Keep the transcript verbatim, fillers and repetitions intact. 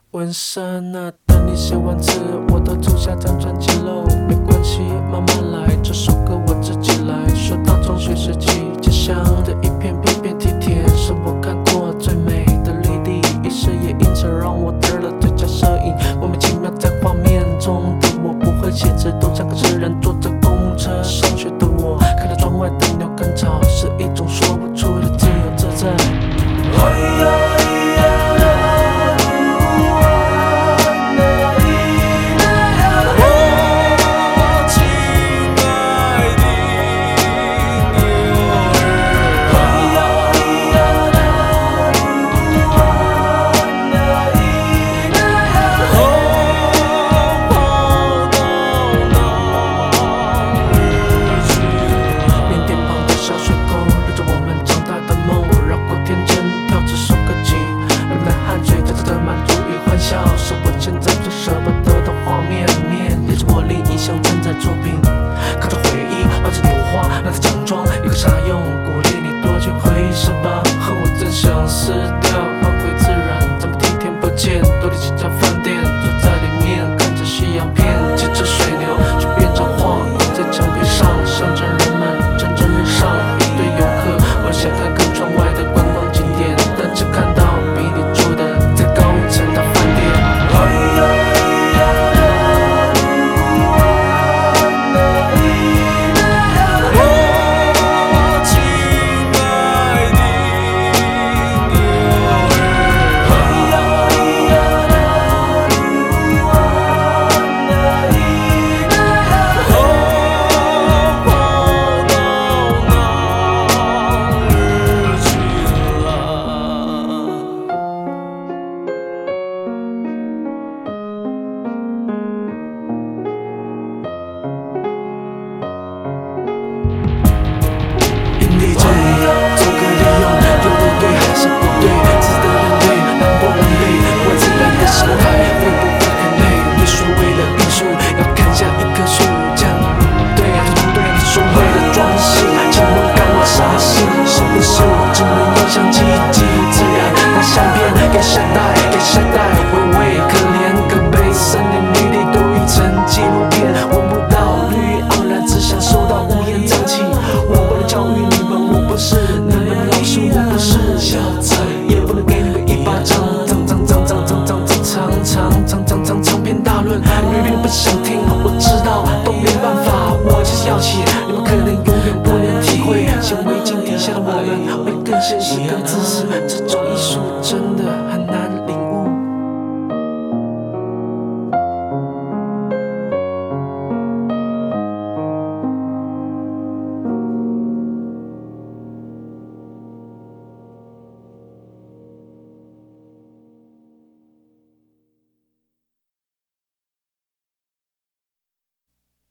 纹身啊，等你写完词，我都出下张专辑喽。没关系，慢慢来，这首歌我自己来。说到中学时期，家乡的一片片片梯田，是我看过最美的履历，一时也因此让我得了最佳摄影。莫名其妙在画面中的我不会写字，都像个诗人。坐着公车上学的我，看到窗外的鸟跟草，是一种说不出的自由自在。哎呀是我现在最舍不得的画面面，也是我另一项正在作品。靠着回忆，抱着油画，拿着奖状，一个傻用，鼓励你多去回忆，是吧？恨我真想撕掉，换回自然，怎么天天不见？多了几家饭店，坐在里面看着西洋片，骑着水牛去变成画，在墙壁上，象征人们蒸蒸日上。一堆游客，我想看看窗外的观光景点，但只看到比你住的再高一层的饭店。给下代，给下代，微微可怜，可悲，森林绿地都已成纪录片，闻不到绿意盎然，只享受到乌烟瘴气。我为了教育你们，我不是你们老师，我不是小菜，也不能给你们一巴掌。脏脏脏脏脏脏脏长长长长长长篇大论，你们不想听，我知道，都没办法，我就是要写，你们可能永远不能体会，显微镜底下的我们会更现实、更自私。这种艺术真的。